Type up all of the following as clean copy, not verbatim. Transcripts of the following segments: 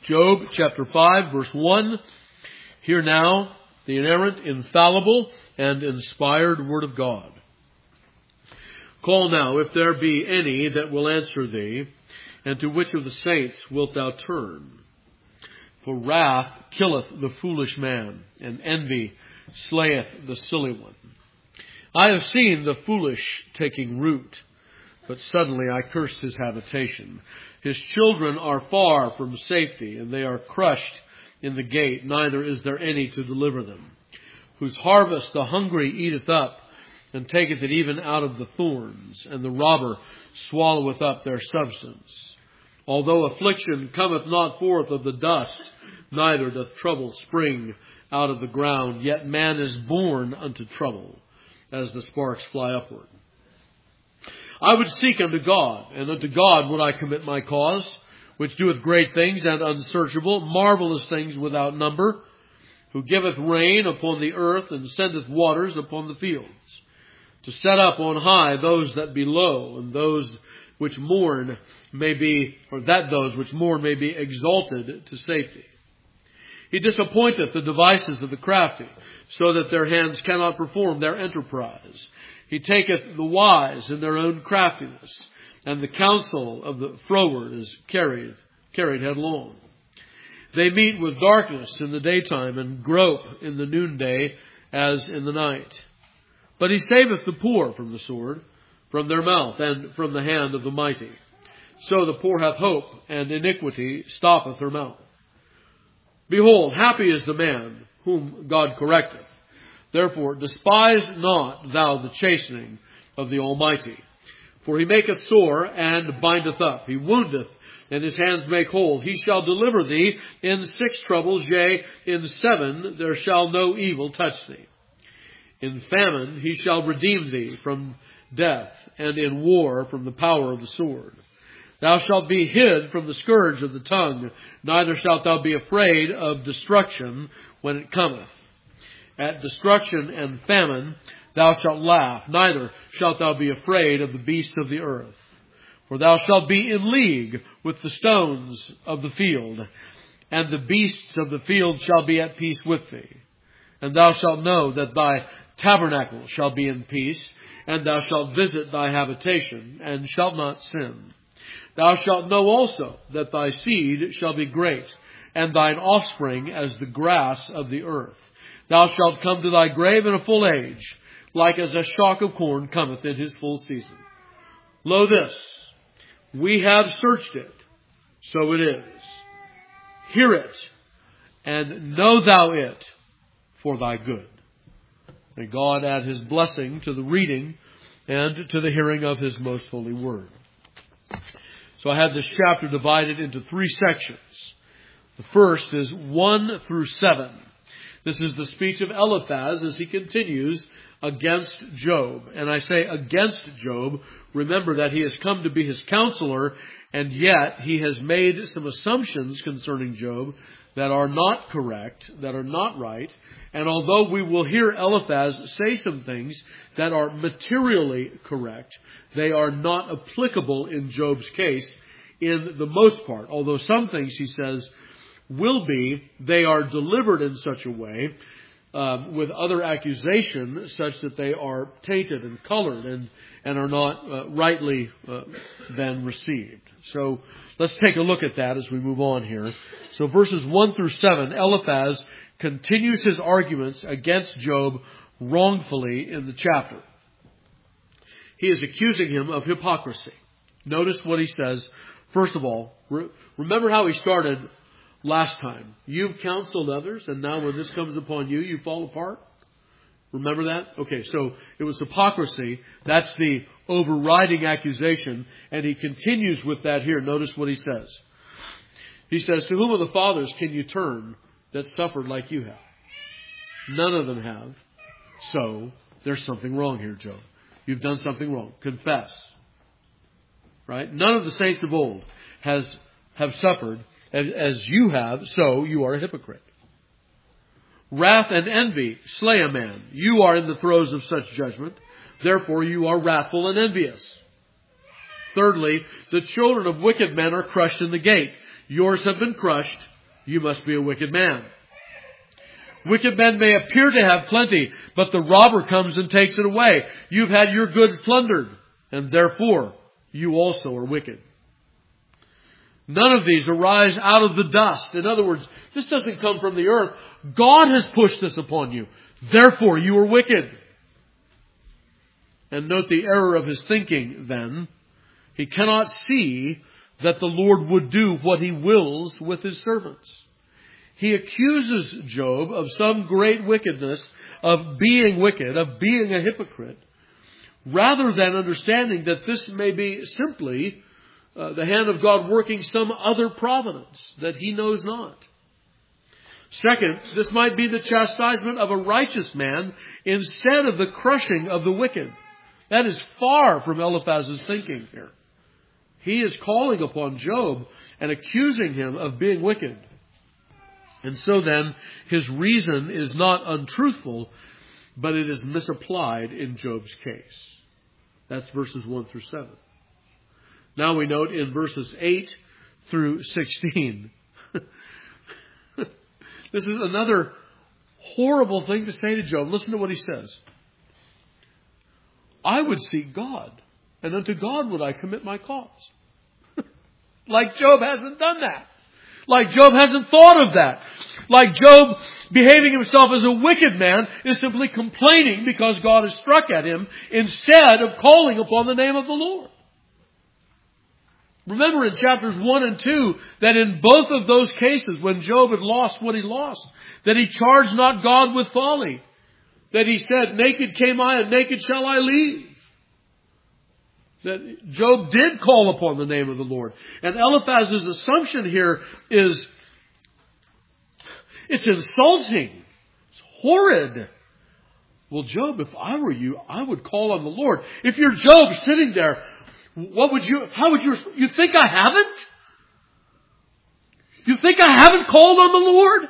Job chapter 5, verse 1. Hear now the inerrant, infallible, and inspired word of God. Call now, if there be any that will answer thee, and to which of the saints wilt thou turn? For wrath killeth the foolish man, and envy slayeth the silly one. I have seen the foolish taking root, but suddenly I cursed his habitation. His children are far from safety, and they are crushed in the gate, neither is there any to deliver them. Whose harvest the hungry eateth up, and taketh it even out of the thorns, and the robber swalloweth up their substance. Although affliction cometh not forth of the dust, neither doth trouble spring out of the ground, yet man is born unto trouble, as the sparks fly upward. I would seek unto God, and unto God would I commit my cause, which doeth great things and unsearchable, marvelous things without number, who giveth rain upon the earth, and sendeth waters upon the fields, to set up on high those that be low, and those which mourn may be, or that those which mourn may be exalted to safety. He disappointeth the devices of the crafty, so that their hands cannot perform their enterprise. He taketh the wise in their own craftiness, and the counsel of the froward is carried headlong. They meet with darkness in the daytime, and grope in the noonday as in the night. But he saveth the poor from the sword, from their mouth, and from the hand of the mighty. So the poor hath hope, and iniquity stoppeth her mouth. Behold, happy is the man whom God correcteth. Therefore despise not thou the chastening of the Almighty. For he maketh sore, and bindeth up. He woundeth, and his hands make whole. He shall deliver thee in 6 troubles, yea, in 7 there shall no evil touch thee. In famine he shall redeem thee from death, and in war from the power of the sword. Thou shalt be hid from the scourge of the tongue, neither shalt thou be afraid of destruction when it cometh. At destruction and famine thou shalt laugh, neither shalt thou be afraid of the beasts of the earth. For thou shalt be in league with the stones of the field, and the beasts of the field shall be at peace with thee. And thou shalt know that thy tabernacle shall be in peace, and thou shalt visit thy habitation, and shalt not sin. Thou shalt know also that thy seed shall be great, and thine offspring as the grass of the earth. Thou shalt come to thy grave in a full age, like as a shock of corn cometh in his full season. Lo this, we have searched it, so it is. Hear it, and know thou it for thy good. May God add his blessing to the reading and to the hearing of his most holy word. So I have this chapter divided into 3 sections. The first is 1 through 7. This is the speech of Eliphaz as he continues against Job. And I say against Job. Remember that he has come to be his counselor, and yet he has made some assumptions concerning Job that are not correct, that are not right. And although we will hear Eliphaz say some things that are materially correct, they are not applicable in Job's case in the most part. Although some things, he says, will be, they are delivered in such a way with other accusation such that they are tainted and colored and are not rightly then received. So let's take a look at that as we move on here. So verses 1 through 7, Eliphaz continues his arguments against Job wrongfully in the chapter. He is accusing him of hypocrisy. Notice what he says. First of all, remember how he started last time. You've counseled others, and now when this comes upon you, you fall apart? Remember that? Okay, so it was hypocrisy. That's the overriding accusation, and he continues with that here. Notice what he says. He says, to whom of the fathers can you turn that suffered like you have? None of them have. So there's something wrong here, Job. You've done something wrong. Confess. Right? None of the saints of old have suffered as you have, so you are a hypocrite. Wrath and envy slay a man. You are in the throes of such judgment. Therefore you are wrathful and envious. Thirdly, the children of wicked men are crushed in the gate. Yours have been crushed, you must be a wicked man. Wicked men may appear to have plenty, but the robber comes and takes it away. You've had your goods plundered, and therefore you also are wicked. None of these arise out of the dust. In other words, this doesn't come from the earth. God has pushed this upon you. Therefore you are wicked. And note the error of his thinking then. He cannot see that the Lord would do what he wills with his servants. He accuses Job of some great wickedness, of being wicked, of being a hypocrite, rather than understanding that this may be simply the hand of God working some other providence that he knows not. Second, this might be the chastisement of a righteous man instead of the crushing of the wicked. That is far from Eliphaz's thinking here. He is calling upon Job and accusing him of being wicked. And so then, his reason is not untruthful, but it is misapplied in Job's case. That's verses 1 through 7. Now we note in verses 8 through 16. This is another horrible thing to say to Job. Listen to what he says. I would seek God, and unto God would I commit my cause. Like Job hasn't done that. Like Job hasn't thought of that. Like Job behaving himself as a wicked man is simply complaining because God has struck at him instead of calling upon the name of the Lord. Remember in chapters 1 and 2 that in both of those cases when Job had lost what he lost, that he charged not God with folly. That he said, naked came I and naked shall I leave. That Job did call upon the name of the Lord. And Eliphaz's assumption here is, it's insulting. It's horrid. Well, Job, if I were you, I would call on the Lord. If you're Job sitting there, you think I haven't? You think I haven't called on the Lord?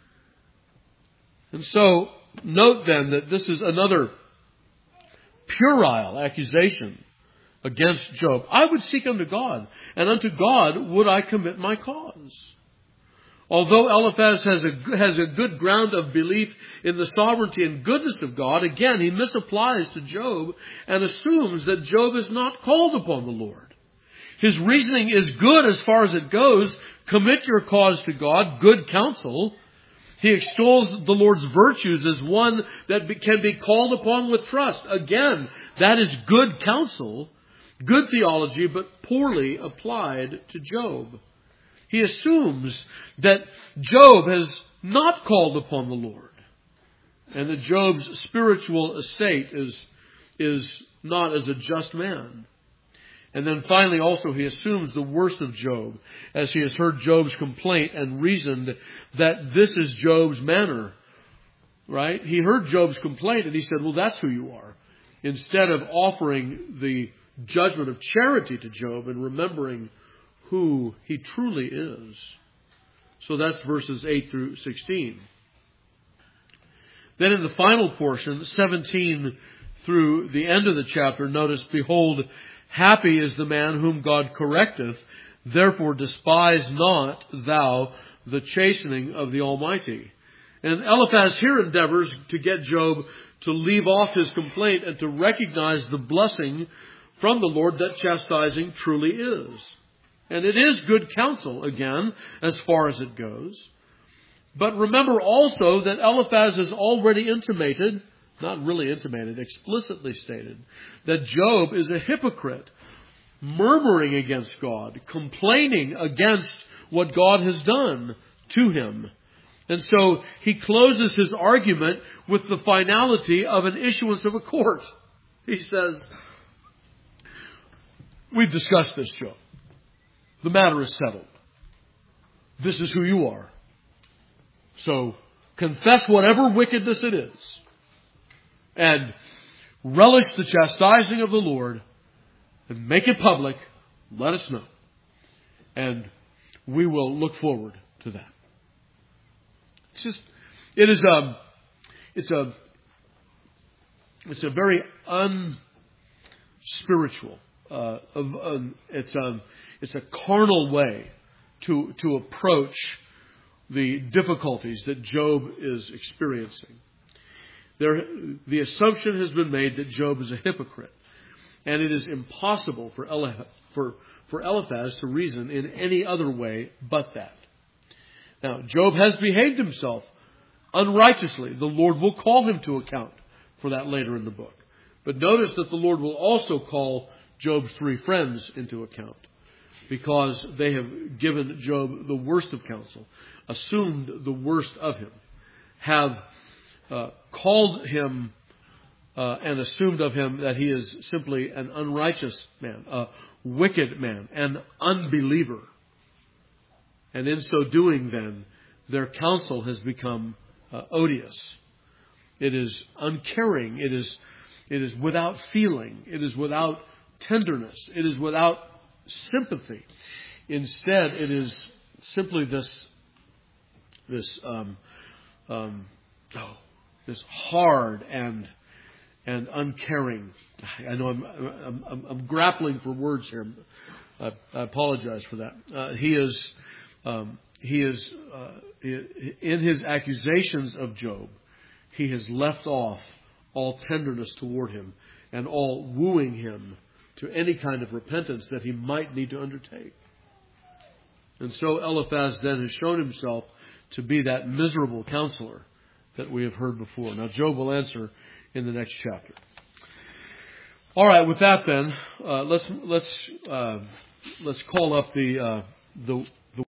And so, note then that this is another puerile accusation against Job. I would seek unto God, and unto God would I commit my cause. Although Eliphaz has a good ground of belief in the sovereignty and goodness of God, again, he misapplies to Job and assumes that Job is not called upon the Lord. His reasoning is good as far as it goes. Commit your cause to God, good counsel. He extols the Lord's virtues as one that can be called upon with trust. Again, that is good counsel, good theology, but poorly applied to Job. He assumes that Job has not called upon the Lord, and that Job's spiritual estate is not as a just man. And then finally also he assumes the worst of Job, as he has heard Job's complaint and reasoned that this is Job's manner. Right? He heard Job's complaint and he said, well, that's who you are. Instead of offering the judgment of charity to Job and remembering who he truly is. So that's verses 8 through 16. Then in the final portion, 17 through the end of the chapter, notice, behold, happy is the man whom God correcteth, therefore despise not thou the chastening of the Almighty. And Eliphaz here endeavors to get Job to leave off his complaint and to recognize the blessing from the Lord that chastising truly is. And it is good counsel, again, as far as it goes. But remember also that Eliphaz has already intimated, not really intimated, explicitly stated, that Job is a hypocrite, murmuring against God, complaining against what God has done to him. And so he closes his argument with the finality of an issuance of a court. He says, we've discussed this, Job. The matter is settled. This is who you are. So confess whatever wickedness it is. And relish the chastising of the Lord. And make it public. Let us know. And we will look forward to that. It's a very unspiritual, it's a carnal way to approach the difficulties that Job is experiencing. The assumption has been made that Job is a hypocrite, and it is impossible for Eliphaz to reason in any other way but that. Now, Job has behaved himself unrighteously. The Lord will call him to account for that later in the book. But notice that the Lord will also call Job's 3 friends into account, because they have given Job the worst of counsel, assumed the worst of him, have called him and assumed of him that he is simply an unrighteous man, a wicked man, an unbeliever. And in so doing, then, their counsel has become odious. It is uncaring. It is without feeling. It is without tenderness. It is without sympathy. Instead, it is simply this hard and uncaring. I know I'm grappling for words here. I apologize for that. He is in his accusations of Job, he has left off all tenderness toward him and all wooing him to any kind of repentance that he might need to undertake. And so Eliphaz then has shown himself to be that miserable counselor that we have heard before. Now Job will answer in the next chapter. All right, with that then, let's call up the